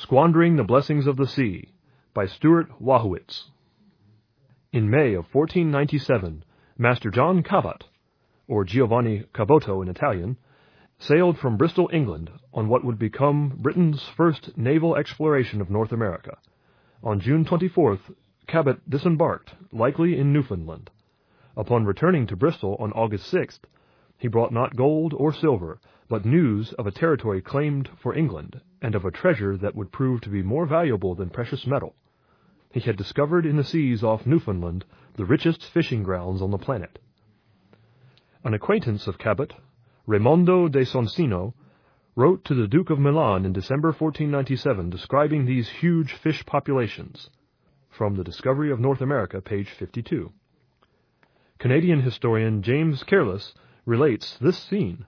Squandering the Blessings of the Sea by Stuart Wachowicz. In May of 1497, Master John Cabot, or Giovanni Caboto in Italian, sailed from Bristol, England, on what would become Britain's first naval exploration of North America. On June 24th, Cabot disembarked, likely in Newfoundland. Upon returning to Bristol on August 6th, he brought not gold or silver, but news of a territory claimed for England, and of a treasure that would prove to be more valuable than precious metal. He had discovered in the seas off Newfoundland the richest fishing grounds on the planet. An acquaintance of Cabot, Raimondo de Sonsino, wrote to the Duke of Milan in December 1497 describing these huge fish populations. From The Discovery of North America, page 52. Canadian historian James Careless relates this scene.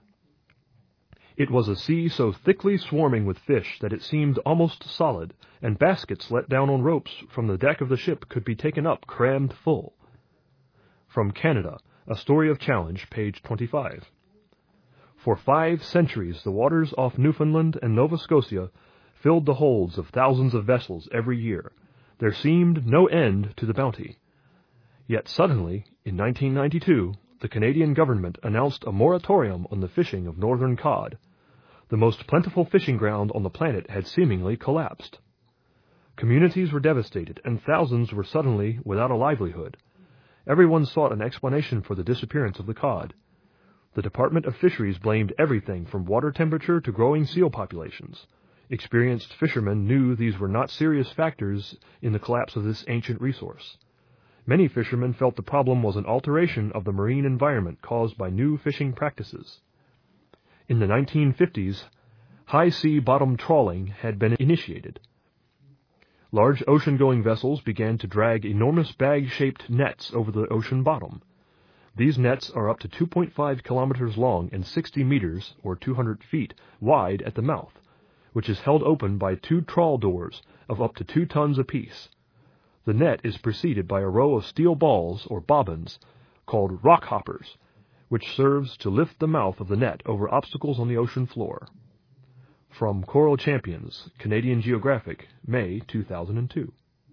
It was a sea so thickly swarming with fish that it seemed almost solid, and baskets let down on ropes from the deck of the ship could be taken up crammed full. From Canada, A Story of Challenge, page 25. For 5 centuries the waters off Newfoundland and Nova Scotia filled the holds of thousands of vessels every year. There seemed no end to the bounty. Yet suddenly, in 1992, the Canadian government announced a moratorium on the fishing of northern cod. The most plentiful fishing ground on the planet had seemingly collapsed. Communities were devastated, and thousands were suddenly without a livelihood. Everyone sought an explanation for the disappearance of the cod. The Department of Fisheries blamed everything from water temperature to growing seal populations. Experienced fishermen knew these were not serious factors in the collapse of this ancient resource. Many fishermen felt the problem was an alteration of the marine environment caused by new fishing practices. In the 1950s, high-sea bottom trawling had been initiated. Large ocean-going vessels began to drag enormous bag-shaped nets over the ocean bottom. These nets are up to 2.5 kilometers long and 60 meters, or 200 feet, wide at the mouth, which is held open by 2 trawl doors of up to 2 tons apiece. The net is preceded by a row of steel balls, or bobbins, called rock hoppers, which serves to lift the mouth of the net over obstacles on the ocean floor. From Coral Champions, Canadian Geographic, May 2002.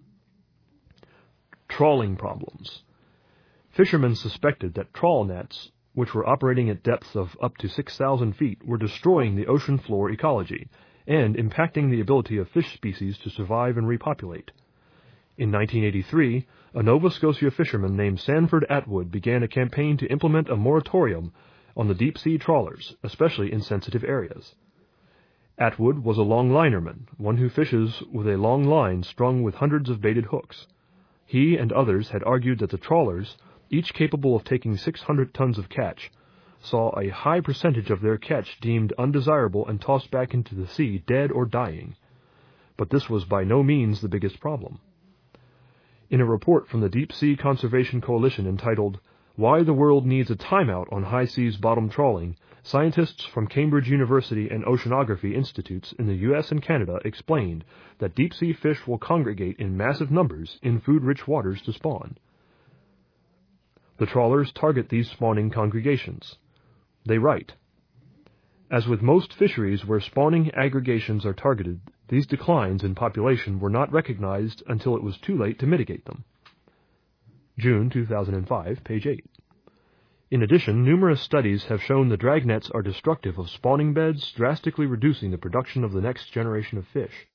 Trawling problems. Fishermen suspected that trawl nets, which were operating at depths of up to 6,000 feet, were destroying the ocean floor ecology and impacting the ability of fish species to survive and repopulate. In 1983, a Nova Scotia fisherman named Sanford Atwood began a campaign to implement a moratorium on the deep-sea trawlers, especially in sensitive areas. Atwood was a long-linerman, one who fishes with a long line strung with hundreds of baited hooks. He and others had argued that the trawlers, each capable of taking 600 tons of catch, saw a high percentage of their catch deemed undesirable and tossed back into the sea dead or dying. But this was by no means the biggest problem. In a report from the Deep Sea Conservation Coalition entitled, Why the World Needs a Timeout on High Seas Bottom Trawling, scientists from Cambridge University and Oceanography Institutes in the U.S. and Canada explained that deep-sea fish will congregate in massive numbers in food-rich waters to spawn. The trawlers target these spawning congregations. They write, As with most fisheries where spawning aggregations are targeted, these declines in population were not recognized until it was too late to mitigate them. June 2005, page 8. In addition, numerous studies have shown the dragnets are destructive of spawning beds, drastically reducing the production of the next generation of fish.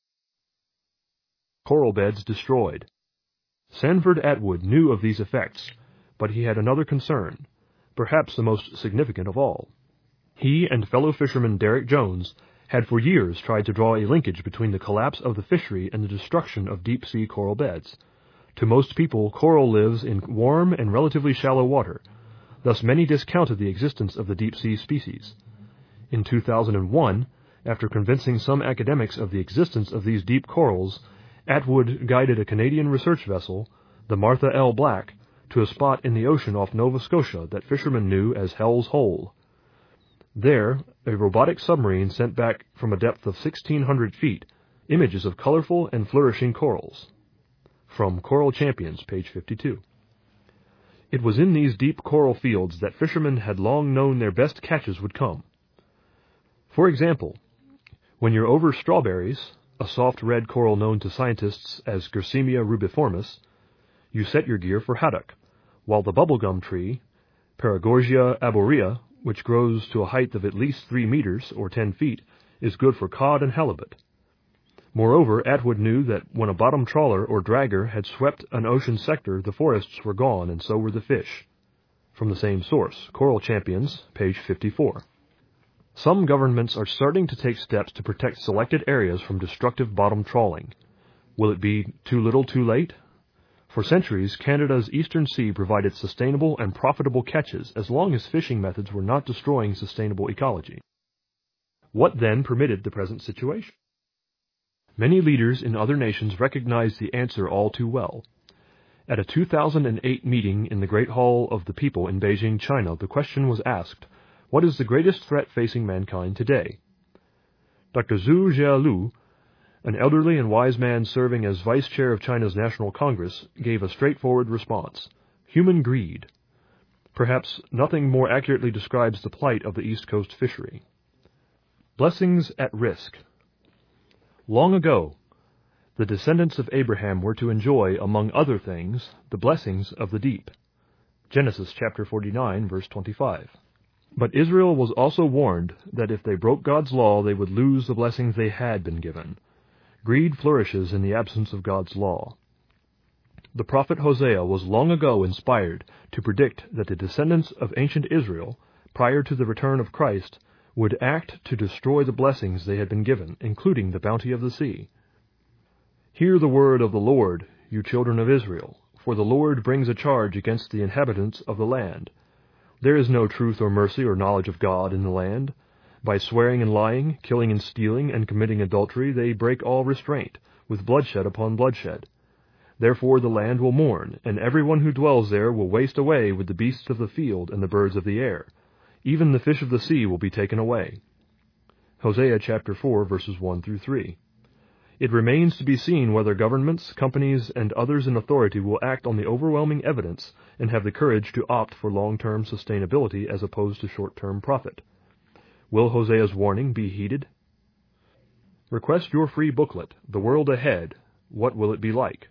Coral beds destroyed. Sanford Atwood knew of these effects, but he had another concern, perhaps the most significant of all. He and fellow fisherman Derek Jones had for years tried to draw a linkage between the collapse of the fishery and the destruction of deep-sea coral beds. To most people, coral lives in warm and relatively shallow water. Thus many discounted the existence of the deep-sea species. In 2001, after convincing some academics of the existence of these deep corals, Atwood guided a Canadian research vessel, the Martha L. Black, to a spot in the ocean off Nova Scotia that fishermen knew as Hell's Hole. There, a robotic submarine sent back from a depth of 1,600 feet images of colorful and flourishing corals. From Coral Champions, page 52. It was in these deep coral fields that fishermen had long known their best catches would come. For example, when you're over strawberries, a soft red coral known to scientists as Gersemia rubiformis, you set your gear for haddock, while the bubblegum tree, Paragorgia arborea, which grows to a height of at least 3 meters or 10 feet, is good for cod and halibut. Moreover, Atwood knew that when a bottom trawler or dragger had swept an ocean sector, the forests were gone and so were the fish. From the same source, Coral Champions, page 54. Some governments are starting to take steps to protect selected areas from destructive bottom trawling. Will it be too little too late? For centuries, Canada's eastern sea provided sustainable and profitable catches as long as fishing methods were not destroying sustainable ecology. What then permitted the present situation? Many leaders in other nations recognized the answer all too well. At a 2008 meeting in the Great Hall of the People in Beijing, China, the question was asked, what is the greatest threat facing mankind today? Dr. Zhu Jialu, an elderly and wise man serving as vice chair of China's National Congress, gave a straightforward response: human greed. Perhaps nothing more accurately describes the plight of the East Coast fishery. Blessings at risk. Long ago, the descendants of Abraham were to enjoy, among other things, the blessings of the deep. Genesis chapter 49, verse 25. But Israel was also warned that if they broke God's law, they would lose the blessings they had been given. Greed flourishes in the absence of God's law. The prophet Hosea was long ago inspired to predict that the descendants of ancient Israel, prior to the return of Christ, would act to destroy the blessings they had been given, including the bounty of the sea. Hear the word of the Lord, you children of Israel, for the Lord brings a charge against the inhabitants of the land. There is no truth or mercy or knowledge of God in the land. By swearing and lying, killing and stealing, and committing adultery, they break all restraint, with bloodshed upon bloodshed. Therefore the land will mourn, and everyone who dwells there will waste away with the beasts of the field and the birds of the air. Even the fish of the sea will be taken away. Hosea chapter 4, verses 1 through 3. It remains to be seen whether governments, companies, and others in authority will act on the overwhelming evidence and have the courage to opt for long-term sustainability as opposed to short-term profit. Will Hosea's warning be heeded? Request your free booklet, The World Ahead. What will it be like?